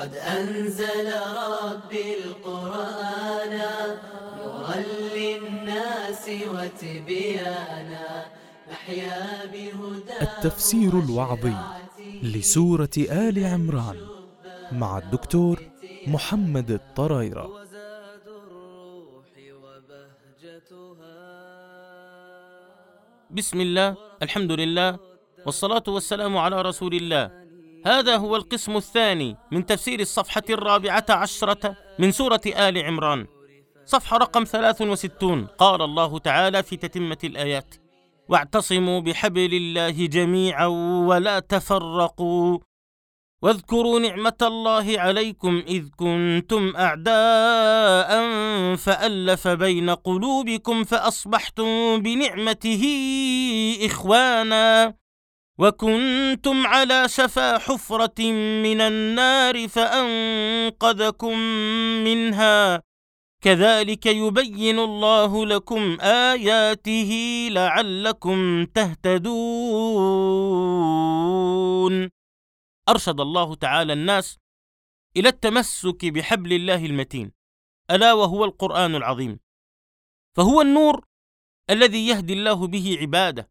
قد أنزل ربي القرآن نورا للناس وتبيانا نحيا بهدى. التفسير الوعظي لسورة آل عمران مع الدكتور محمد الطرايرة. بسم الله، الحمد لله، والصلاة والسلام على رسول الله. هذا هو القسم الثاني من تفسير الصفحة 14 من سورة آل عمران، صفحة رقم 63. قال الله تعالى في تتمة الآيات: واعتصموا بحبل الله جميعا ولا تفرقوا واذكروا نعمة الله عليكم إذ كنتم أعداء فألف بين قلوبكم فأصبحتم بنعمته إخوانا وكنتم على شفا حفرة من النار فأنقذكم منها كذلك يبين الله لكم آياته لعلكم تهتدون. أرشد الله تعالى الناس إلى التمسك بحبل الله المتين، ألا وهو القرآن العظيم، فهو النور الذي يهدي الله به عباده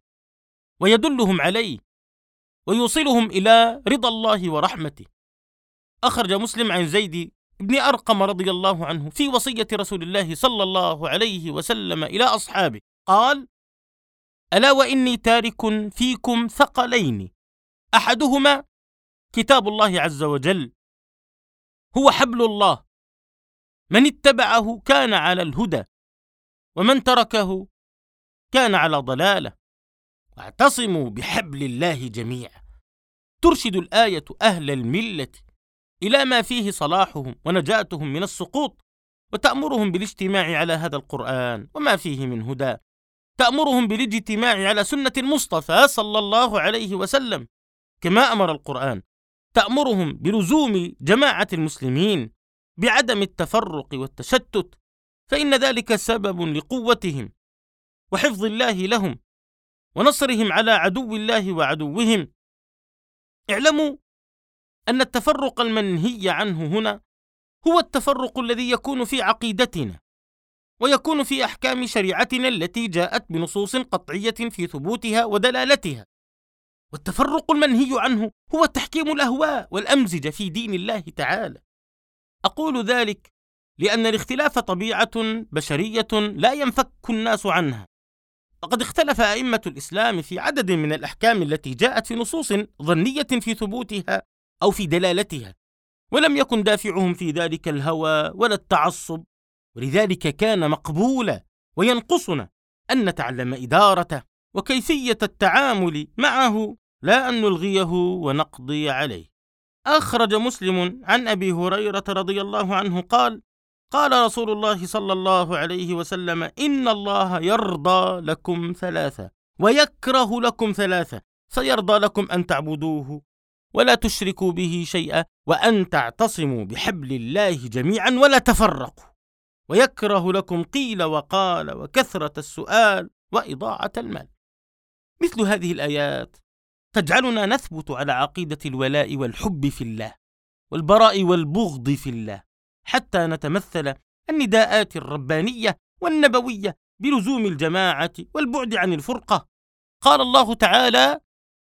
ويدلهم عليه ويوصلهم إلى رضا الله ورحمته. أخرج مسلم عن زيد بن أرقم رضي الله عنه في وصية رسول الله صلى الله عليه وسلم إلى أصحابه قال: ألا وإني تارك فيكم ثقلين، أحدهما كتاب الله عز وجل هو حبل الله، من اتبعه كان على الهدى ومن تركه كان على ضلالة، واعتصموا بحبل الله جميعا. ترشد الآية أهل الملة إلى ما فيه صلاحهم ونجاتهم من السقوط، وتأمرهم بالاجتماع على هذا القرآن وما فيه من هدى، تأمرهم بالاجتماع على سنة المصطفى صلى الله عليه وسلم كما أمر القرآن، تأمرهم بلزوم جماعة المسلمين بعدم التفرق والتشتت، فإن ذلك سبب لقوتهم وحفظ الله لهم ونصرهم على عدو الله وعدوهم. اعلموا أن التفرق المنهي عنه هنا هو التفرق الذي يكون في عقيدتنا ويكون في أحكام شريعتنا التي جاءت بنصوص قطعية في ثبوتها ودلالتها. والتفرق المنهي عنه هو تحكيم الأهواء والأمزجة في دين الله تعالى. أقول ذلك لأن الاختلاف طبيعة بشرية لا ينفك الناس عنها، وقد اختلف أئمة الإسلام في عدد من الأحكام التي جاءت في نصوص ظنية في ثبوتها أو في دلالتها، ولم يكن دافعهم في ذلك الهوى ولا التعصب، ولذلك كان مقبولا وينقصنا أن نتعلم إدارته وكيفية التعامل معه، لا أن نلغيه ونقضي عليه. أخرج مسلم عن أبي هريرة رضي الله عنه قال: قال رسول الله صلى الله عليه وسلم: إن الله يرضى لكم ثلاثة ويكره لكم ثلاثة، فيرضى لكم أن تعبدوه ولا تشركوا به شيئا وأن تعتصموا بحبل الله جميعا ولا تفرقوا، ويكره لكم قيل وقال وكثرة السؤال وإضاعة المال. مثل هذه الآيات تجعلنا نثبت على عقيدة الولاء والحب في الله والبراء والبغض في الله، حتى نتمثل النداءات الربانية والنبوية بلزوم الجماعة والبعد عن الفرقة. قال الله تعالى: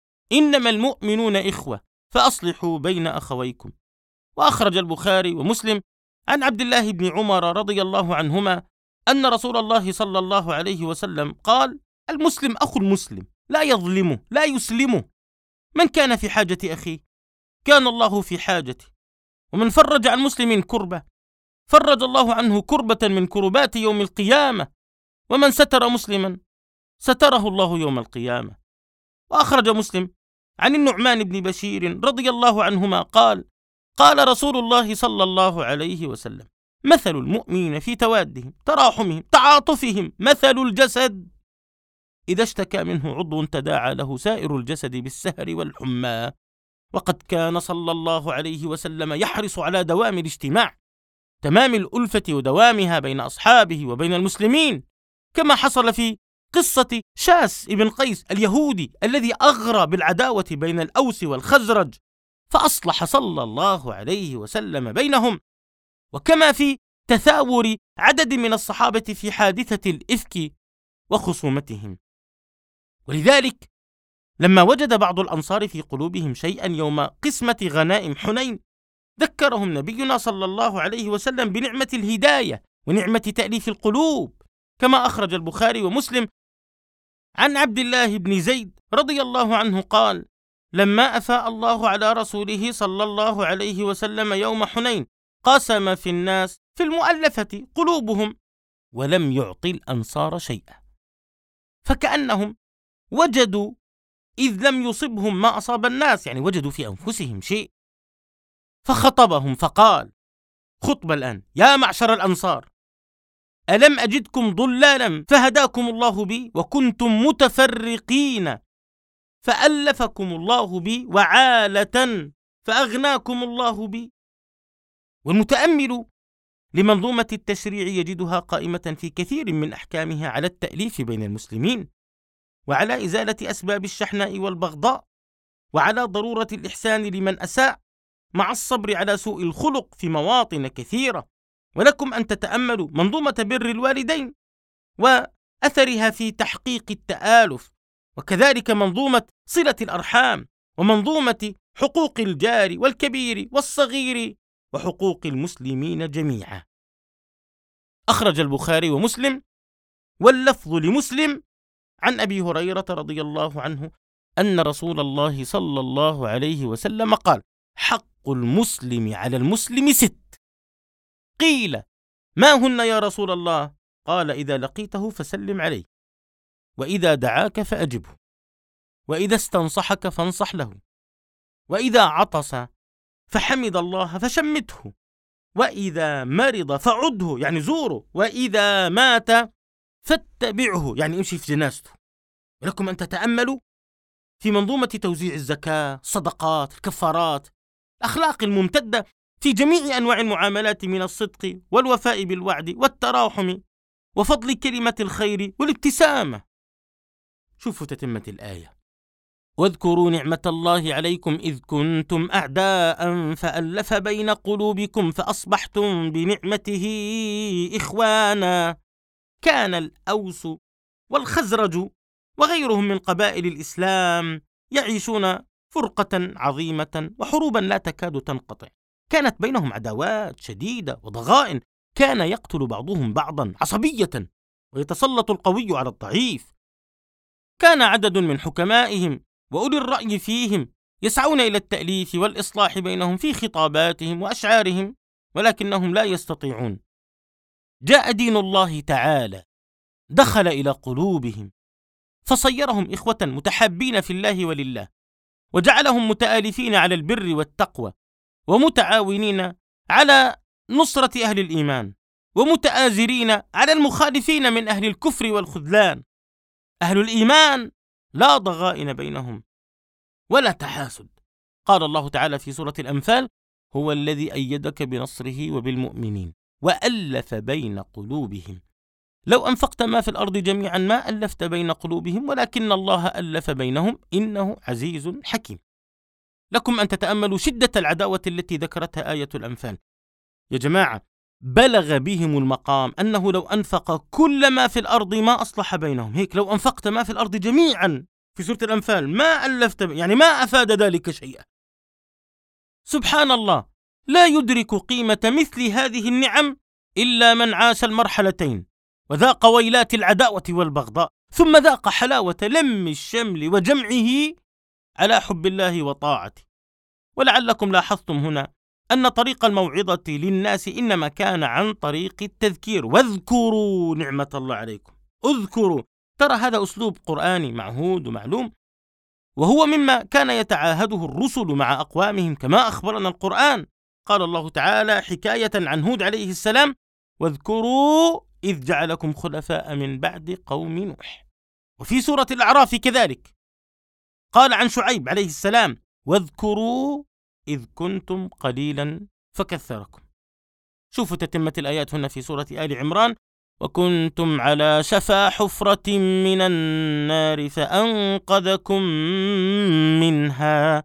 إنما المؤمنون إخوة فأصلحوا بين أخويكم. وأخرج البخاري ومسلم عن عبد الله بن عمر رضي الله عنهما أن رسول الله صلى الله عليه وسلم قال: المسلم أخو المسلم، لا يظلمه لا يسلمه، من كان في حاجة أخيه كان الله في حاجته، ومن فرج عن مسلم كربة فرج الله عنه كربة من كربات يوم القيامة، ومن ستر مسلما ستره الله يوم القيامة. وأخرج مسلم عن النعمان بن بشير رضي الله عنهما قال: قال رسول الله صلى الله عليه وسلم: مثل المؤمنين في توادهم تراحمهم تعاطفهم مثل الجسد إذا اشتكى منه عضو تداعى له سائر الجسد بالسهر والحمى. وقد كان صلى الله عليه وسلم يحرص على دوام الاجتماع، تمام الألفة ودوامها بين أصحابه وبين المسلمين، كما حصل في قصة شاس ابن قيس اليهودي الذي أغرى بالعداوة بين الأوس والخزرج فأصلح صلى الله عليه وسلم بينهم، وكما في تثاور عدد من الصحابة في حادثة الإفك وخصومتهم. ولذلك لما وجد بعض الأنصار في قلوبهم شيئا يوم قسمة غنائم حنين، ذكرهم نبينا صلى الله عليه وسلم بنعمة الهداية ونعمة تأليف القلوب، كما أخرج البخاري ومسلم عن عبد الله بن زيد رضي الله عنه قال: لما أفاء الله على رسوله صلى الله عليه وسلم يوم حنين قسم في الناس في المؤلفة قلوبهم ولم يعطي الأنصار شيئا، فكأنهم وجدوا إذ لم يصبهم ما أصاب الناس، يعني وجدوا في أنفسهم شيء، فخطبهم فقال خطبة الآن: يا معشر الأنصار، ألم أجدكم ضلالا فهداكم الله بي، وكنتم متفرقين فألفكم الله بي، وعالة فأغناكم الله بي. والمتأمل لمنظومة التشريع يجدها قائمة في كثير من أحكامها على التأليف بين المسلمين، وعلى إزالة أسباب الشحناء والبغضاء، وعلى ضرورة الإحسان لمن أساء، مع الصبر على سوء الخلق في مواطن كثيرة. ولكم أن تتأملوا منظومة بر الوالدين وأثرها في تحقيق التآلف، وكذلك منظومة صلة الأرحام، ومنظومة حقوق الجار والكبير والصغير، وحقوق المسلمين جميعا. أخرج البخاري ومسلم، واللفظ لمسلم، عن أبي هريرة رضي الله عنه أن رسول الله صلى الله عليه وسلم قال: حق المسلم على المسلم 6. قيل: ما هن يا رسول الله؟ قال: إذا لقيته فسلم عليه، وإذا دعاك فأجبه، وإذا استنصحك فانصح له، وإذا عطس فحمد الله فشمته، وإذا مرض فعده يعني زوره، وإذا مات فاتبعه يعني امشي في جنازته. ولكم أن تتأملوا في منظومة توزيع الزكاة، الصدقات، الكفارات، الأخلاق الممتدة في جميع أنواع المعاملات من الصدق والوفاء بالوعد والتراحم وفضل كلمة الخير والابتسامة. شوفوا تتمة الآية: واذكروا نعمة الله عليكم إذ كنتم أعداء فألف بين قلوبكم فأصبحتم بنعمته إخوانا. كان الأوس والخزرج وغيرهم من قبائل الإسلام يعيشون فرقة عظيمة وحروبا لا تكاد تنقطع، كانت بينهم عداوات شديدة وضغائن، كان يقتل بعضهم بعضا عصبية ويتسلط القوي على الضعيف. كان عدد من حكمائهم وأولي الرأي فيهم يسعون إلى التأليف والإصلاح بينهم في خطاباتهم وأشعارهم، ولكنهم لا يستطيعون. جاء دين الله تعالى دخل إلى قلوبهم فصيرهم إخوة متحابين في الله ولله، وجعلهم متآلفين على البر والتقوى، ومتعاونين على نصرة أهل الإيمان، ومتآزرين على المخالفين من أهل الكفر والخذلان. أهل الإيمان لا ضغائن بينهم ولا تحاسد. قال الله تعالى في سورة الأنفال: هو الذي أيدك بنصره وبالمؤمنين وألف بين قلوبهم لو أنفقت ما في الأرض جميعا ما ألفت بين قلوبهم ولكن الله ألف بينهم إنه عزيز حكيم. لكم أن تتأملوا شدة العداوة التي ذكرتها آية الأنفال. يا جماعة، بلغ بهم المقام أنه لو أنفق كل ما في الأرض ما أصلح بينهم. هيك لو أنفقت ما في الأرض جميعا في سورة الأنفال ما ألفت، يعني ما أفاد ذلك شيئا. سبحان الله، لا يدرك قيمة مثل هذه النعم إلا من عاش المرحلتين وذاق ويلات العداوة والبغضاء، ثم ذاق حلاوة لم الشمل وجمعه على حب الله وطاعته. ولعلكم لاحظتم هنا أن طريق الموعظة للناس إنما كان عن طريق التذكير. واذكروا نعمة الله عليكم، اذكروا. ترى هذا أسلوب قرآني معهود ومعلوم، وهو مما كان يتعاهده الرسل مع أقوامهم كما أخبرنا القرآن. قال الله تعالى حكاية عن هود عليه السلام: واذكروا إذ جعلكم خلفاء من بعد قوم نوح. وفي سورة الأعراف كذلك قال عن شعيب عليه السلام: واذكروا إذ كنتم قليلا فكثركم. شوفوا تتمة الآيات هنا في سورة آل عمران: وكنتم على شفا حفرة من النار فأنقذكم منها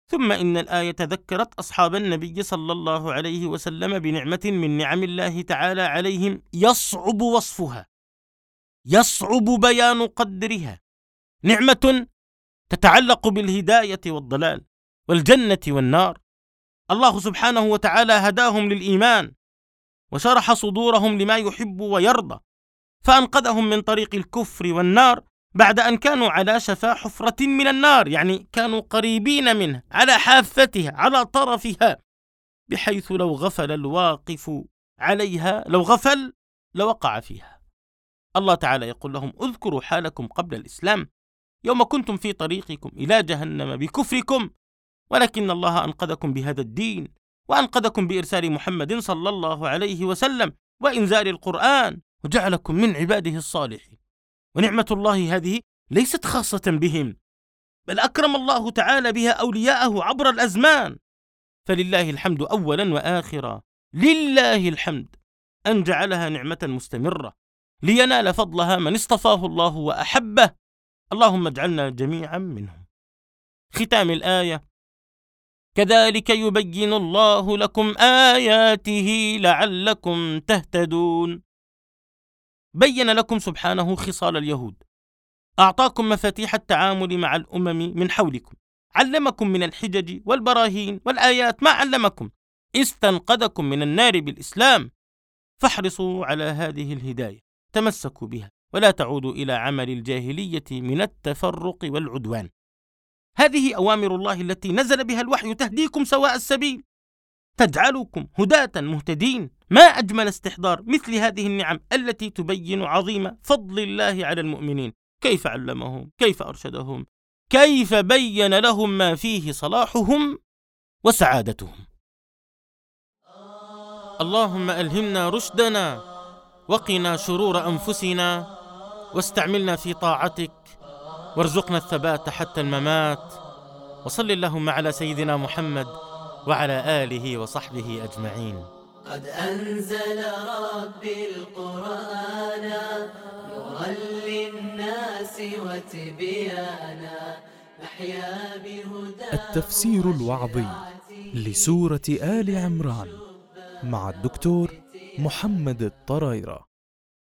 ثم إن الآية ذكرت أصحاب النبي صلى الله عليه وسلم بنعمة من نعم الله تعالى عليهم يصعب وصفها، يصعب بيان قدرها، نعمة تتعلق بالهداية والضلال والجنة والنار. الله سبحانه وتعالى هداهم للإيمان وشرح صدورهم لما يحب ويرضى، فأنقذهم من طريق الكفر والنار بعد أن كانوا على شفا حفرة من النار، يعني كانوا قريبين منها، على حافتها، على طرفها، بحيث لو غفل الواقف عليها، لو غفل لوقع فيها. الله تعالى يقول لهم: اذكروا حالكم قبل الإسلام يوم كنتم في طريقكم إلى جهنم بكفركم، ولكن الله أنقذكم بهذا الدين، وأنقذكم بإرسال محمد صلى الله عليه وسلم وإنزال القرآن، وجعلكم من عباده الصالحين. ونعمة الله هذه ليست خاصة بهم، بل أكرم الله تعالى بها أولياءه عبر الأزمان، فلله الحمد أولا وآخرا، لله الحمد أن جعلها نعمة مستمرة لينال فضلها من اصطفاه الله وأحبه، اللهم اجعلنا جميعا منهم. ختام الآية: كذلك يبين الله لكم آياته لعلكم تهتدون. بين لكم سبحانه خصال اليهود، أعطاكم مفاتيح التعامل مع الأمم من حولكم، علمكم من الحجج والبراهين والآيات ما علمكم، استنقذكم من النار بالإسلام، فاحرصوا على هذه الهداية، تمسكوا بها ولا تعودوا إلى عمل الجاهلية من التفرق والعدوان. هذه أوامر الله التي نزل بها الوحي تهديكم سواء السبيل، تجعلكم هداة مهتدين. ما أجمل استحضار مثل هذه النعم التي تبين عظيم فضل الله على المؤمنين، كيف علمهم، كيف أرشدهم، كيف بين لهم ما فيه صلاحهم وسعادتهم. اللهم ألهمنا رشدنا، وقنا شرور أنفسنا، واستعملنا في طاعتك، وارزقنا الثبات حتى الممات. وصل اللهم على سيدنا محمد وعلى آله وصحبه أجمعين. قد أنزل ربي القرآن نورا للناس وتبيانا، نحيا بهدى. التفسير الوعظي لسورة آل عمران مع الدكتور محمد الطرايرة.